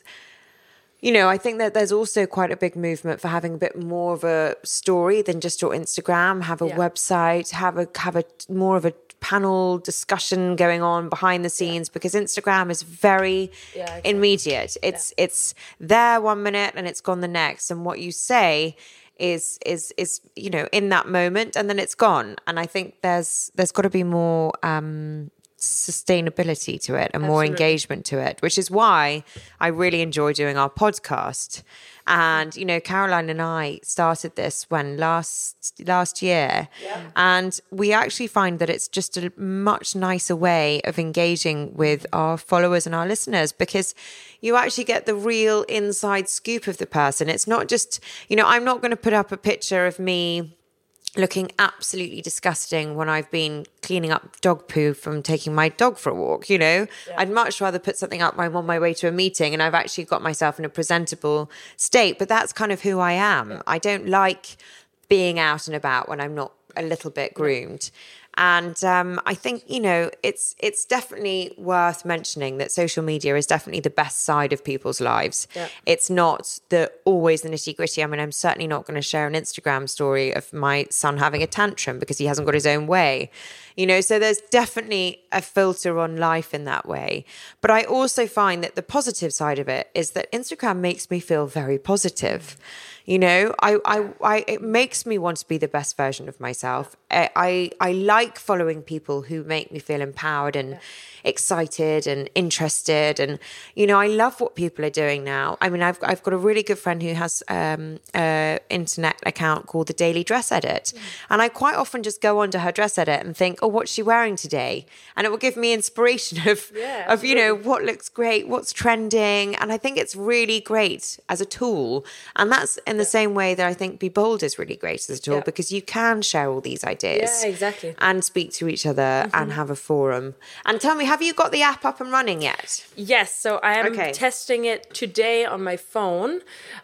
you know, I think that there's also quite a big movement for having a bit more of a story than just your Instagram, have a yeah. website, have a have a more of a panel discussion going on behind the scenes, yeah. because Instagram is very yeah, exactly. immediate. It's yeah. it's there one minute and it's gone the next. And what you say is is is you know, in that moment, and then it's gone. And I think there's there's got to be more um sustainability to it and Absolutely. More engagement to it, which is why I really enjoy doing our podcast. And you know, Caroline and I started this when last last year, yeah. and we actually find that it's just a much nicer way of engaging with our followers and our listeners, because you actually get the real inside scoop of the person. It's not just, you know, I'm not going to put up a picture of me looking absolutely disgusting when I've been cleaning up dog poo from taking my dog for a walk, you know. Yeah. I'd much rather put something up when I'm on my way to a meeting and I've actually got myself in a presentable state. But that's kind of who I am. Yeah. I don't like being out and about when I'm not a little bit groomed. And um, I think, you know, it's it's definitely worth mentioning that social media is definitely the best side of people's lives. Yeah. It's not the always the nitty gritty. I mean, I'm certainly not going to share an Instagram story of my son having a tantrum because he hasn't got his own way. You know, so there's definitely a filter on life in that way. But I also find that the positive side of it is that Instagram makes me feel very positive. You know, I, I, I, it makes me want to be the best version of myself. I, I, I like following people who make me feel empowered and yeah. excited and interested. And, you know, I love what people are doing now. I mean, I've, I've got a really good friend who has um, an internet account called The Daily Dress Edit. Mm. And I quite often just go onto her dress edit and think, oh, what's she wearing today? And it will give me inspiration of, yeah, of you know, what looks great, what's trending. And I think it's really great as a tool. And that's in the yeah. same way that I think Be Bold is really great as a tool, yeah. because you can share all these ideas. Yeah, exactly. And speak to each other mm-hmm. and have a forum. And tell me, have you got the app up and running yet? Yes, so I am okay. testing it today on my phone,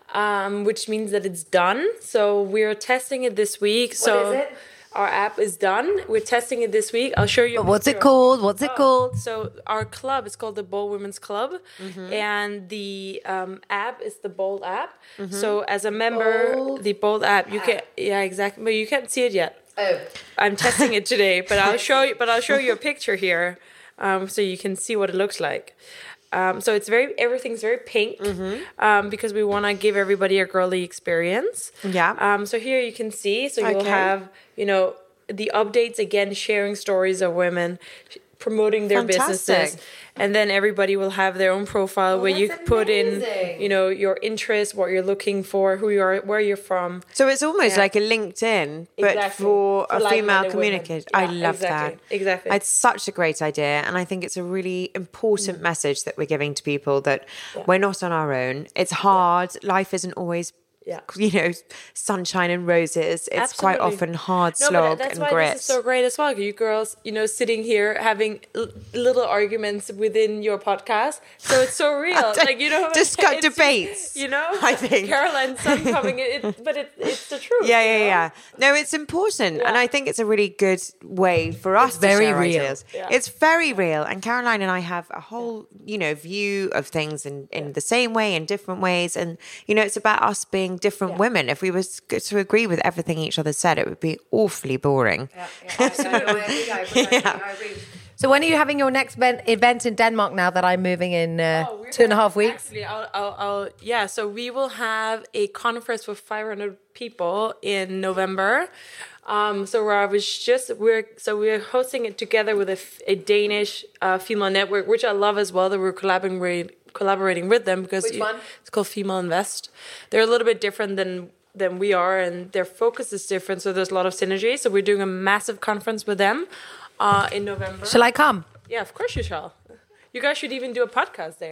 um, which means that it's done. So we're testing it this week. What so is it? Our app is done. We're testing it this week. I'll show you. What's it called? What's it oh, called? So our club is called the Bold Women's Club, mm-hmm. and the um, app is the Bold app. Mm-hmm. So as a member, Bold the Bold app, you can yeah exactly, but you can't see it yet. Oh, I'm testing it today, but I'll show you. But I'll show you a picture here, um, so you can see what it looks like. Um, so it's very, everything's very pink, mm-hmm. um, because we want to give everybody a girly experience. Yeah. Um, so here you can see, so you'll okay. have, you know, the updates again, sharing stories of women, promoting their Fantastic. Businesses. And then everybody will have their own profile oh, where you amazing. Put in, you know, your interests, what you're looking for, who you are, where you're from. So it's almost yeah. like a LinkedIn, but exactly. for, for a like female communicator. Yeah, I love exactly. that. Exactly. It's such a great idea. And I think it's a really important mm. message that we're giving to people, that yeah. we're not on our own. It's hard. Yeah. Life isn't always, yeah. you know, sunshine and roses. It's Absolutely. Quite often hard no, slog that's and why grit. This is so great as well. You girls, you know, sitting here having l- little arguments within your podcast. So it's so real. like, you know, discuss debates. You know, I think Caroline's son coming in, it, but it, it's the truth. Yeah, yeah, you know? yeah. No, it's important, yeah. and I think it's a really good way for us it's to very share real. Ideas. Yeah. It's very real, and Caroline and I have a whole, you know, view of things in, in the same way, in different ways, and you know, it's about us being different yeah. women. If we were to agree with everything each other said, it would be awfully boring. Yeah, yeah, I, I, I agree, I agree, yeah. I agree. So when are you having your next event in Denmark now that I'm moving in uh, oh, two and a half weeks? Actually, I'll, I'll, I'll, yeah, so we will have a conference with five hundred people in November. Um, so where I was just, we're, so we're hosting it together with a, a Danish uh, female network, which I love as well, that we're collaborating collaborating with them because Which one? It's called Female Invest. They're a little bit different than than we are, and their focus is different, so there's a lot of synergy. So we're doing a massive conference with them uh, in November. Shall I come? Yeah, of course you shall. You guys should even do a podcast there.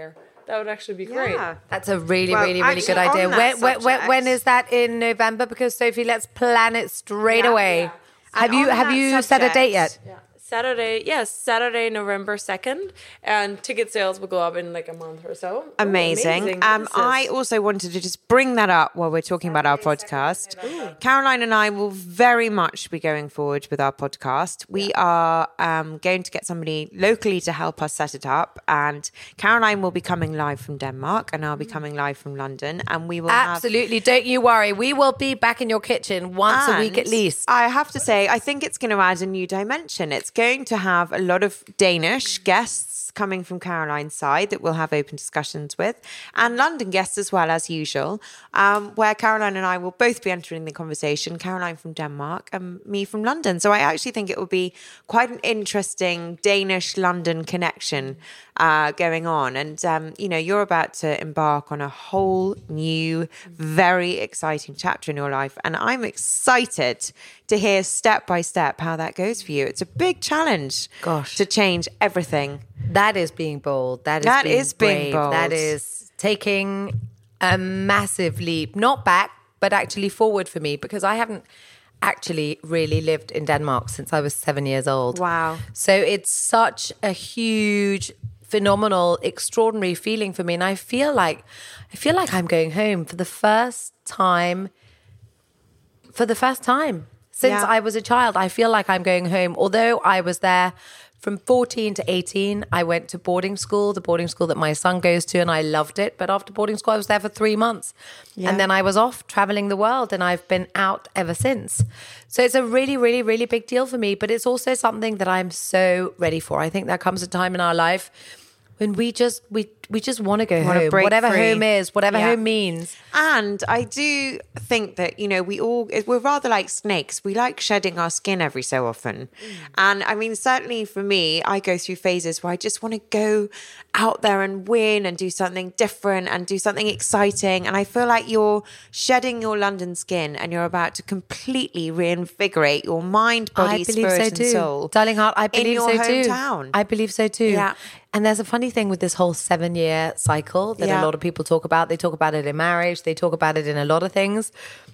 that would actually be great. Yeah. That's a really, Well, really, really good actually, idea. on that When, when, when, when subject- is that in November? Because Sophie, let's plan it straight Yeah, away. yeah. Have And you on have that you set a subject- date yet? Yeah. Saturday, yes, Saturday, November second, and ticket sales will go up in like a month or so. Ooh, Amazing. amazing. Um, What is I this? also wanted to just bring that up while we're talking about our podcast. Caroline and I will very much be going forward with our podcast. We are um, going to get somebody locally to help us set it up, and Caroline will be coming live from Denmark, and I'll be coming live from London, and we will have Absolutely. Don't you worry. We will be back in your kitchen once a week at And least. I have to say, I think it's going to add a new dimension. It's going to have a lot of Danish guests coming from Caroline's side that we'll have open discussions with, and London guests as well, as usual, um, where Caroline and I will both be entering the conversation, Caroline from Denmark and me from London. So I actually think it will be quite an interesting Danish-London connection uh, going on. And, um, you know, you're about to embark on a whole new, very exciting chapter in your life. And I'm excited to hear step by step how that goes for you. It's a big challenge Gosh. to change everything. That is being bold. That is That being is being brave. bold. That is taking a massive leap, not back, but actually forward for me, because I haven't actually really lived in Denmark since I was seven years old. Wow. So it's such a huge, phenomenal, extraordinary feeling for me. And I feel like I feel like I'm going home for the first time for the first time since Yeah. I was a child. I feel like I'm going home. Although I was there from fourteen to eighteen, I went to boarding school, the boarding school that my son goes to, and I loved it. But after boarding school, I was there for three months. Yeah. And then I was off traveling the world, and I've been out ever since. So it's a really, really, really big deal for me. But it's also something that I'm so ready for. I think there comes a time in our life when we just we we just want to go Wanna home, break whatever free. home is, whatever Yeah. home means. And I do think that, you know, we all, we're rather like snakes. We like shedding our skin every so often. And I mean, certainly for me, I go through phases where I just want to go out there and win and do something different and do something exciting. And I feel like you're shedding your London skin and you're about to completely reinvigorate your mind, body, I believe spirit, so and too. soul. Darling heart, I in believe your so too. hometown. I believe so too. Yeah. And there's a funny thing with this whole seven year cycle that Yeah. a lot of people talk about. They talk about it in marriage. They talk about it in a lot of things.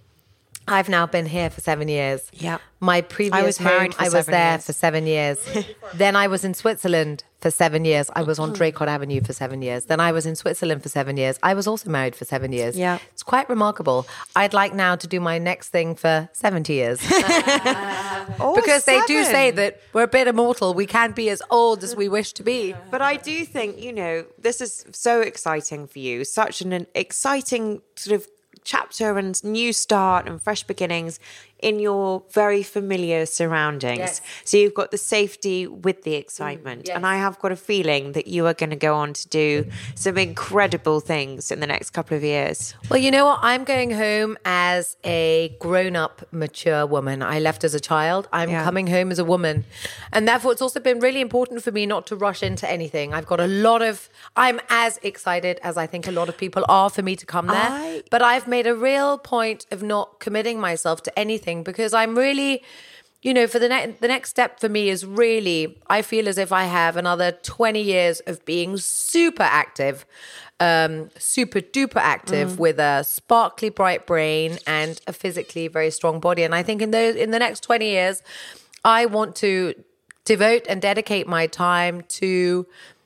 I've now been here for seven years. Yeah. My previous I was married home, for I was seven there years. for seven years. Then I was in Switzerland for seven years. I was on Draycott Avenue for seven years. Then I was in Switzerland for seven years. I was also married for seven years. Yeah. It's quite remarkable. I'd like now to do my next thing for seventy years. Or Because they do seven. say that we're a bit immortal. We can't be as old as we wish to be. But I do think, you know, this is so exciting for you. Such an, an exciting sort of chapter and new start and fresh beginnings in your very familiar surroundings. Yes. So you've got the safety with the excitement. yes. And I have got a feeling that you are going to go on to do some incredible things in the next couple of years. Well, you know what? I'm going home as a grown-up, mature woman. I left as a child. I'm Yeah. coming home as a woman. And therefore, it's also been really important for me not to rush into anything. I've got a lot of... I'm as excited as I think a lot of people are for me to come there. I- But I've made a real point of not committing myself to anything because I'm really... You know, for the next the next step for me is really, I feel as if I have another twenty years of being super active, um, super duper active with a sparkly bright brain and a physically very strong body. And I think in those in the next twenty years, I want to devote and dedicate my time to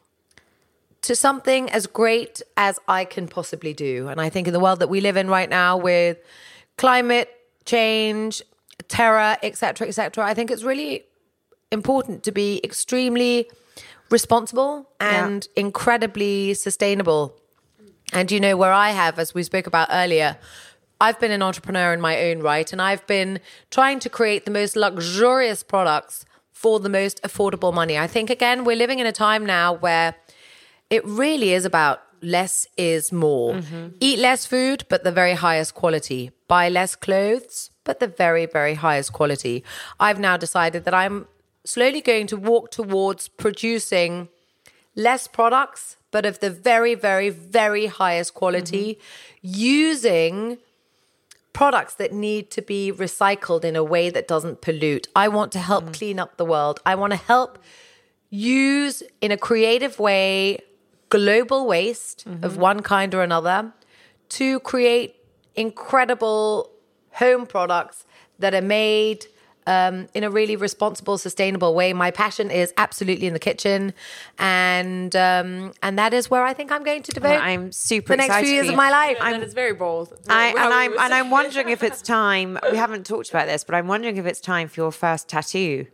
to something as great as I can possibly do. And I think in the world that we live in right now with climate change, terror, et cetera, et cetera, I think it's really important to be extremely responsible and incredibly sustainable. And you know, where I have, as we spoke about earlier, I've been an entrepreneur in my own right, and I've been trying to create the most luxurious products for the most affordable money. I think, again, we're living in a time now where it really is about less is more. Mm-hmm. Eat less food, but the very highest quality. Buy less clothes, but the very, very highest quality. I've now decided that I'm slowly going to walk towards producing less products, but of the very, very, very highest quality, mm-hmm. using products that need to be recycled in a way that doesn't pollute. I want to help mm-hmm. clean up the world. I want to help use in a creative way global waste mm-hmm. of one kind or another to create incredible home products that are made um, in a really responsible, sustainable way. My passion is absolutely in the kitchen, and um, and that is where I think I'm going to devote. Well, I'm super the next few years of my life. And it's very bold. I, Well, and we I'm were and I'm saying- wondering if it's time. We haven't talked about this, but I'm wondering if it's time for your first tattoo.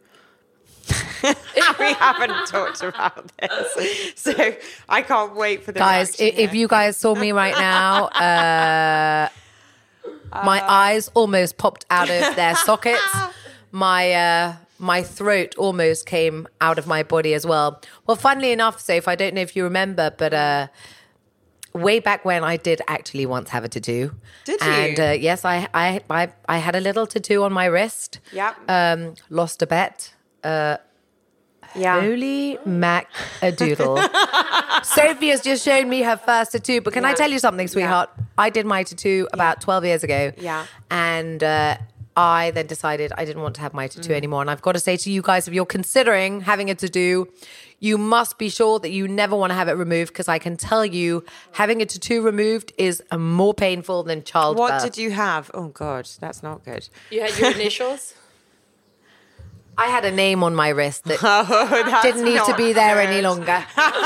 We haven't talked about this, so I can't wait for the Guys, reaction if here. you guys saw me right now, uh, my Uh. eyes almost popped out of their sockets. My uh, my throat almost came out of my body as well. Well, funnily enough, Soph, I don't know if you remember, but uh, way back when I did actually once have a tattoo. Did you? And uh, yes, I, I I I had a little tattoo on my wrist. Yep. Um, lost a bet. Uh, yeah. Holy mac a doodle. Sophie has just shown me her first tattoo, but can I Yeah. tell you something, sweetheart? I did my tattoo about twelve years ago. Yeah. And uh, I then decided I didn't want to have my tattoo Mm. anymore. And I've got to say to you guys, if you're considering having a tattoo, you must be sure that you never want to have it removed, because I can tell you having a tattoo removed is uh, more painful than childbirth. What did you have? Oh God, that's not good. You had your initials? I had a name on my wrist that Oh, that's didn't need to not be there good. any longer.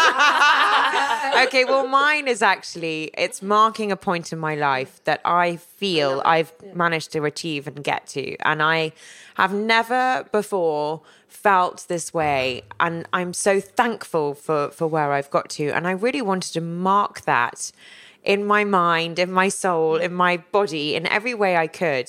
Okay, well, mine is actually, it's marking a point in my life that I feel I've managed to achieve and get to. And I have never before felt this way. And I'm so thankful for, for where I've got to. And I really wanted to mark that in my mind, in my soul, in my body, in every way I could,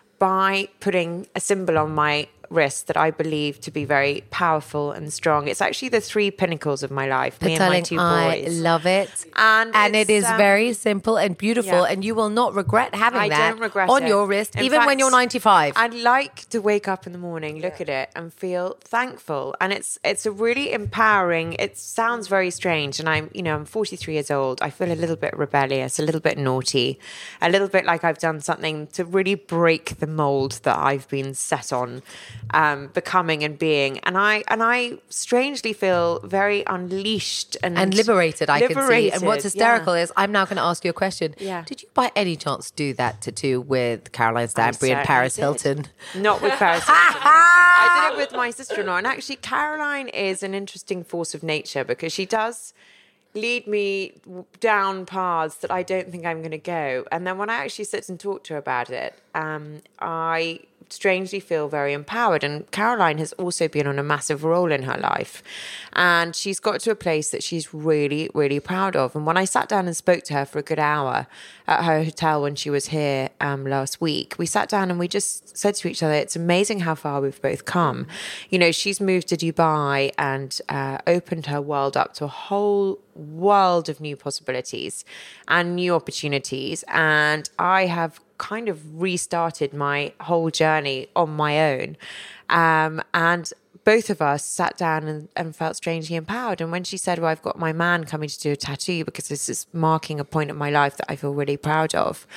by putting a symbol on my wrist that I believe to be very powerful and strong. It's actually the three pinnacles of my life, me and my Darling, two I boys. love it. And and it it's, is um, very simple and beautiful, yeah. and you will not regret having I that don't regret on it. your wrist, In even when fact, you're ninety-five. I'd like to wake up in the morning, look at it, and feel thankful. And it's it's a really empowering. It sounds very strange, and I'm you know I'm forty-three years old. I feel a little bit rebellious, a little bit naughty, a little bit like I've done something to really break the mold that I've been set on, um, becoming and being. And I and I strangely feel very unleashed and and liberated, I can see. And liberated, what's hysterical yeah. is, I'm now going to ask you a question. Yeah. Did you by any chance do that tattoo with Caroline Stanbury and certainly Paris did. Hilton? Not with Paris Hilton. I did it with my sister-in-law. And actually, Caroline is an interesting force of nature because she does lead me down paths that I don't think I'm going to go. And then when I actually sit and talk to her about it, um, I strangely feel very empowered. And Caroline has also been on a massive role in her life. And she's got to a place that she's really, really proud of. And when I sat down and spoke to her for a good hour at her hotel when she was here um, last week, we sat down and we just said to each other, it's amazing how far we've both come. You know, she's moved to Dubai and uh, opened her world up to a whole world of new possibilities and new opportunities. And I have kind of restarted my whole journey on my own. Um, and both of us sat down and, and felt strangely empowered. And when she said, well, I've got my man coming to do a tattoo because this is marking a point in my life that I feel really proud of,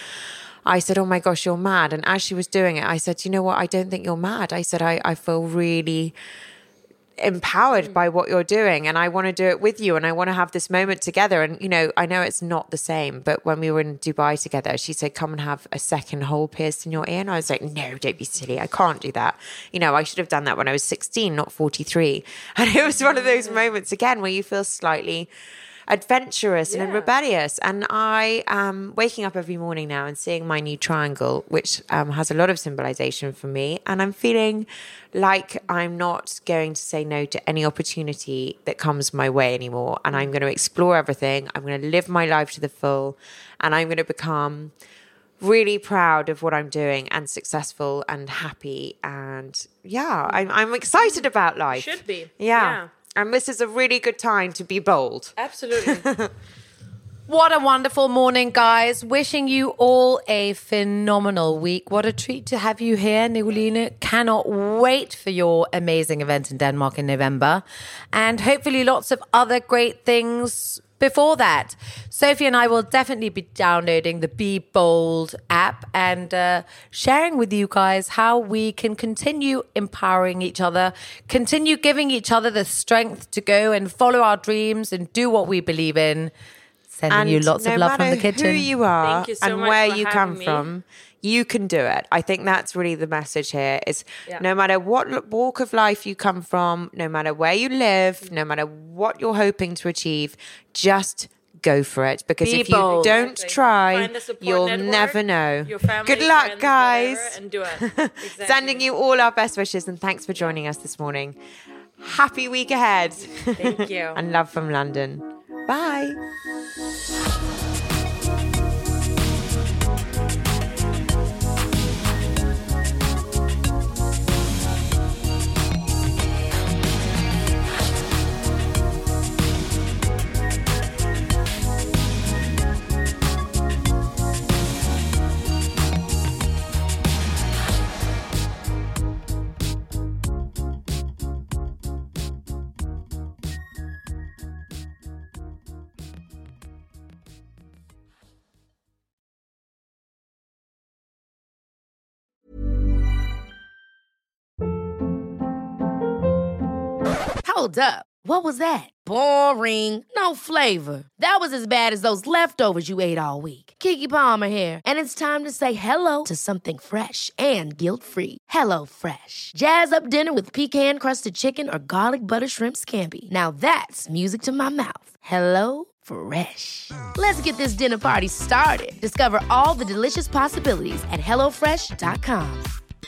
I said, oh my gosh, you're mad. And as she was doing it, I said, you know what? I don't think you're mad. I said, I, I feel really empowered by what you're doing, and I want to do it with you, and I want to have this moment together. And you know, I know it's not the same, but when we were in Dubai together, she said, come and have a second hole pierced in your ear. And I was like, no, don't be silly, I can't do that. You know, I should have done that when I was sixteen, not forty-three. And it was one of those moments again where you feel slightly adventurous and rebellious. And I am waking up every morning now and seeing my new triangle, which um, has a lot of symbolization for me. And I'm feeling like I'm not going to say no to any opportunity that comes my way anymore. And I'm going to explore everything. I'm going to live my life to the full. And I'm going to become really proud of what I'm doing and successful and happy. And yeah, I'm, I'm excited about life. Should be. Yeah. Yeah. And this is a really good time to be bold. Absolutely. What a wonderful morning, guys. Wishing you all a phenomenal week. What a treat to have you here, Nicoline. Cannot wait for your amazing event in Denmark in November. And hopefully lots of other great things before that, Sophie and I will definitely be downloading the Be Bold app and uh, sharing with you guys how we can continue empowering each other, continue giving each other the strength to go and follow our dreams and do what we believe in. Sending And you lots no of love from matter the kitchen. who you are Thank you so and much where for you having come me. from, you can do it. I think that's really the message here is Yeah. no matter what walk of life you come from, no matter where you live, no matter what you're hoping to achieve, just go for it. Because Be if you bold. don't Exactly. try, Find the support you'll network, never know. your family, Good luck, friends, guys. whatever, and do it. Exactly. Sending you all our best wishes and thanks for joining us this morning. Happy week ahead. Thank you. And love from London. Bye. Hold up. What was that? Boring. No flavor. That was as bad as those leftovers you ate all week. Keke Palmer here, and it's time to say hello to something fresh and guilt-free. Hello Fresh. Jazz up dinner with pecan-crusted chicken or garlic butter shrimp scampi. Now that's music to my mouth. Hello Fresh. Let's get this dinner party started. Discover all the delicious possibilities at hello fresh dot com.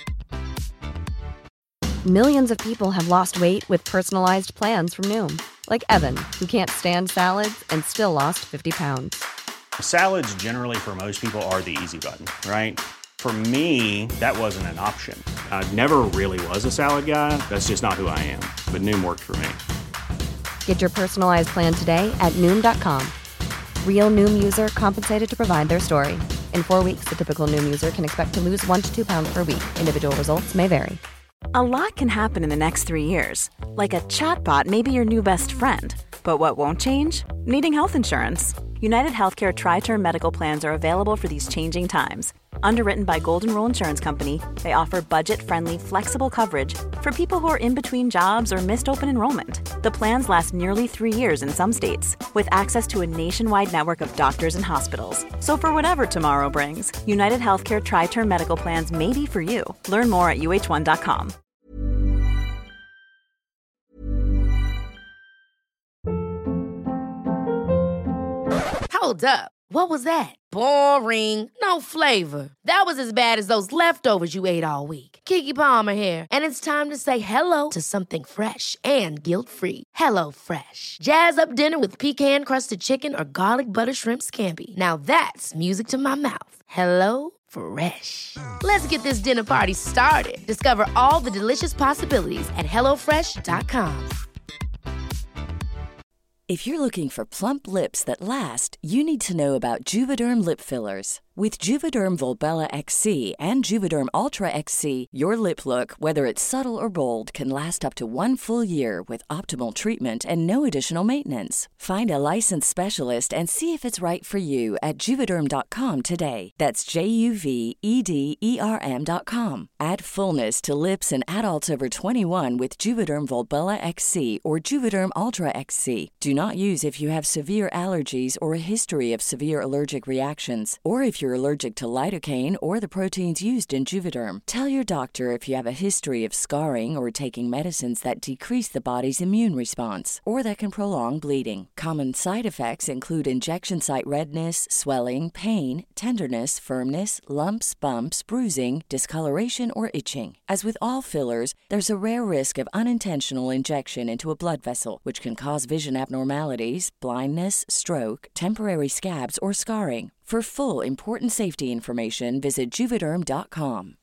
Millions of people have lost weight with personalized plans from Noom. Like Evan, who can't stand salads and still lost fifty pounds. Salads generally for most people are the easy button, right? For me, that wasn't an option. I never really was a salad guy. That's just not who I am. But Noom worked for me. Get your personalized plan today at Noom dot com. Real Noom user compensated to provide their story. In four weeks, the typical Noom user can expect to lose one to two pounds per week. Individual results may vary. A lot can happen in the next three years. Like a chatbot may be your new best friend. But what won't change? Needing health insurance. United Healthcare Tri-Term Medical Plans are available for these changing times. Underwritten by Golden Rule Insurance Company, they offer budget-friendly, flexible coverage for people who are in between jobs or missed open enrollment. The plans last nearly three years in some states, with access to a nationwide network of doctors and hospitals. So for whatever tomorrow brings, United Healthcare Tri-Term Medical Plans may be for you. Learn more at U H one dot com. Hold up. What was that? Boring. No flavor. That was as bad as those leftovers you ate all week. Keke Palmer here, and it's time to say hello to something fresh and guilt-free. Hello Fresh. Jazz up dinner with pecan-crusted chicken or garlic butter shrimp scampi. Now that's music to my mouth. Hello Fresh. Let's get this dinner party started. Discover all the delicious possibilities at hello fresh dot com. If you're looking for plump lips that last, you need to know about Juvederm lip fillers. With Juvederm Volbella X C and Juvederm Ultra X C, your lip look, whether it's subtle or bold, can last up to one full year with optimal treatment and no additional maintenance. Find a licensed specialist and see if it's right for you at Juvederm dot com today. That's J U V E D E R M dot com. Add fullness to lips in adults over twenty-one with Juvederm Volbella X C or Juvederm Ultra X C. Do not use if you have severe allergies or a history of severe allergic reactions, or if you're allergic to lidocaine or the proteins used in Juvederm. Tell your doctor if you have a history of scarring or taking medicines that decrease the body's immune response or that can prolong bleeding. Common side effects include injection site redness, swelling, pain, tenderness, firmness, lumps, bumps, bruising, discoloration, or itching. As with all fillers, there's a rare risk of unintentional injection into a blood vessel, which can cause vision abnormalities, blindness, stroke, temporary scabs, or scarring. For full important safety information, visit Juvederm dot com.